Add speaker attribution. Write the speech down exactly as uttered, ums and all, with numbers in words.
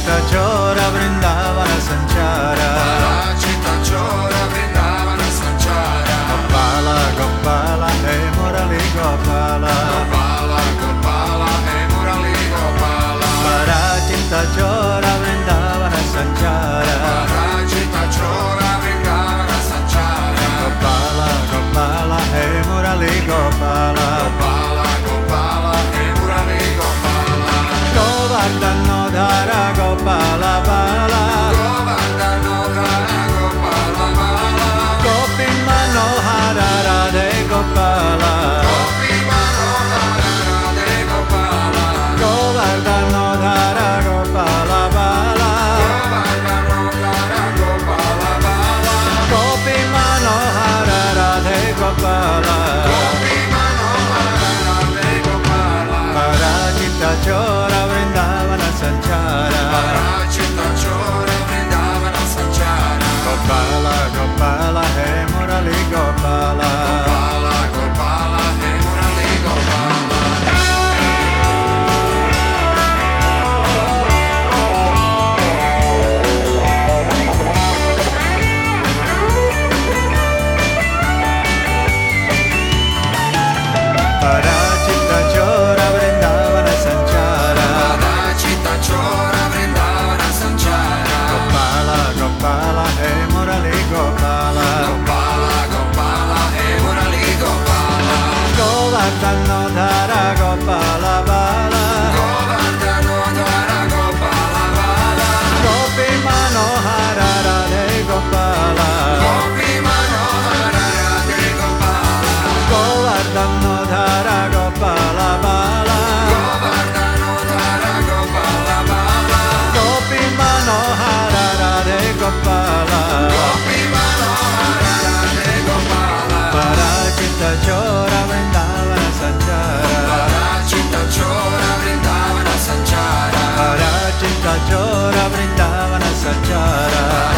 Speaker 1: Parachita Chora Vrindavana Sanchara,
Speaker 2: Parachita Chora Vrindavana Sanchara,
Speaker 1: Gopala Gopala Hey Murali Gopala,
Speaker 2: Gopala Gopala Hey Murali Gopala,
Speaker 1: Parachita Chora Vrindavana Sanchara,
Speaker 2: Parachita Chora Vrindavana Sanchara,
Speaker 1: Gopala Gopala Hey Murali Gopala,
Speaker 2: Gopala Gopala Hey Murali Gopala,
Speaker 1: Govardhano Dhara Gopala Bala,
Speaker 2: Govardhano Dhara Gopala Bala,
Speaker 1: Gopi Manohara Radhe Gopala,
Speaker 2: Gopi Manohara Radhe Gopala,
Speaker 1: Govardhano Dhara Gopala Bala,
Speaker 2: Govardhano Dhara Gopala Bala,
Speaker 1: Gopi Manohara Radhe Gopala,
Speaker 2: Gopi Manohara Radhe Gopala,
Speaker 1: Parachita Chora Vrindavana Sanchara,
Speaker 2: Parachita Chora Vrindavana Sanchara,
Speaker 1: Gopala Gopala Hey Murali Gopala,
Speaker 2: Gopala Gopala Hey Murali Gopala.
Speaker 1: Parachita Chora Vrindavana Sanchara,
Speaker 2: Parachita Chora Vrindavana Sanchara,
Speaker 1: Gopala Gopala Hey Murali Gopala,
Speaker 2: Gopala Gopala Hey Murali Gopala,
Speaker 1: Govardhano Dhara Gopala Bala,
Speaker 2: Govardhano Dhara Gopala Bala,
Speaker 1: Gopi Manohara Radhe Gopala,
Speaker 2: Gopi Manohara Radhe Gopala,
Speaker 1: Govardhano Dhara Gopala Bala,
Speaker 2: Govardhano Dhara Gopala Bala,
Speaker 1: Gopi Manohara Radhe Gopala,
Speaker 2: Gopi Manohara Radhe Gopala,
Speaker 1: Parachita Chora Vrindavana Sanchara,
Speaker 2: Parachita Chora Vrindavana Sanchara,
Speaker 1: Parachita Chora Vrindavana Sanchara,